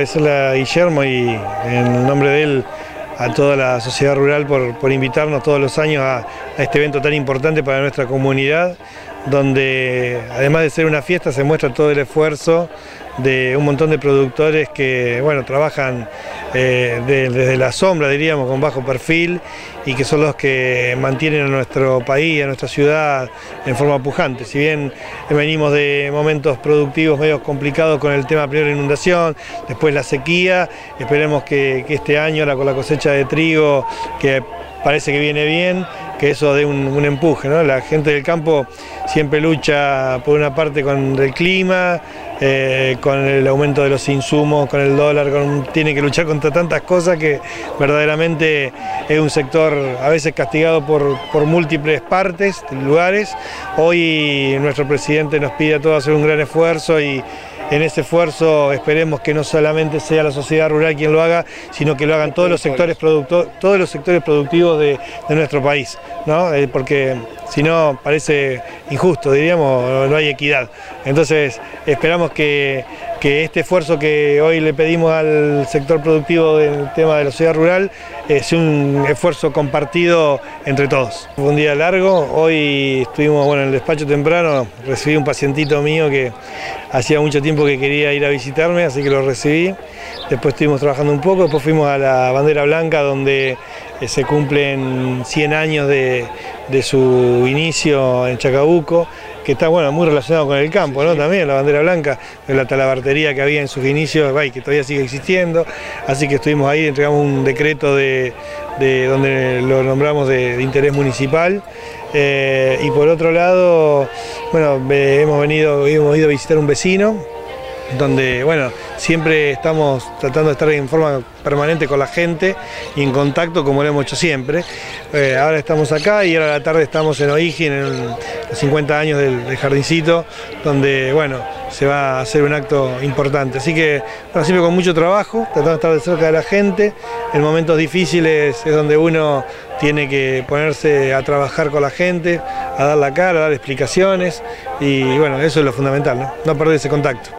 agradecerle a Guillermo y en nombre de él a toda la sociedad rural por invitarnos todos los años a este evento tan importante para nuestra comunidad, donde además de ser una fiesta se muestra todo el esfuerzo de un montón de productores que bueno, trabajan desde la sombra, diríamos, con bajo perfil, y que son los que mantienen a nuestro país, a nuestra ciudad en forma pujante. Si bien venimos de momentos productivos medio complicados con el tema primero inundación, después la sequía, esperemos que este año con la cosecha de trigo, que parece que viene bien, que eso dé un empuje, ¿no? La gente del campo siempre lucha por una parte con el clima, con el aumento de los insumos, con el dólar, tiene que luchar contra tantas cosas que verdaderamente es un sector a veces castigado por múltiples partes, lugares. Hoy nuestro presidente nos pide a todos hacer un gran esfuerzo y en ese esfuerzo esperemos que no solamente sea la sociedad rural quien lo haga, sino que lo hagan todos los sectores productivos de nuestro país, ¿no? Porque si no parece injusto, diríamos, no hay equidad. Entonces esperamos que este esfuerzo que hoy le pedimos al sector productivo del tema de la sociedad rural sea un esfuerzo compartido entre todos. Fue un día largo, hoy estuvimos en el despacho temprano, recibí un pacientito mío que hacía mucho tiempo que quería ir a visitarme, así que lo recibí. Después estuvimos trabajando un poco, después fuimos a la Bandera Blanca, donde se cumplen 100 años de su inicio en Chacabuco, que está muy relacionado con el campo, ¿no? También la Bandera Blanca, la talabartería que había en sus inicios, que todavía sigue existiendo, así que estuvimos ahí, entregamos un decreto de donde lo nombramos de interés municipal. Y por otro lado, hemos ido a visitar un vecino, donde siempre estamos tratando de estar en forma permanente con la gente y en contacto como lo hemos hecho siempre. Ahora estamos acá y ahora a la tarde estamos en O'Higgins, en los 50 años del jardincito, donde se va a hacer un acto importante. Así que siempre con mucho trabajo, tratando de estar de cerca de la gente. En momentos difíciles es donde uno tiene que ponerse a trabajar con la gente, a dar la cara, a dar explicaciones, y eso es lo fundamental, no perder ese contacto.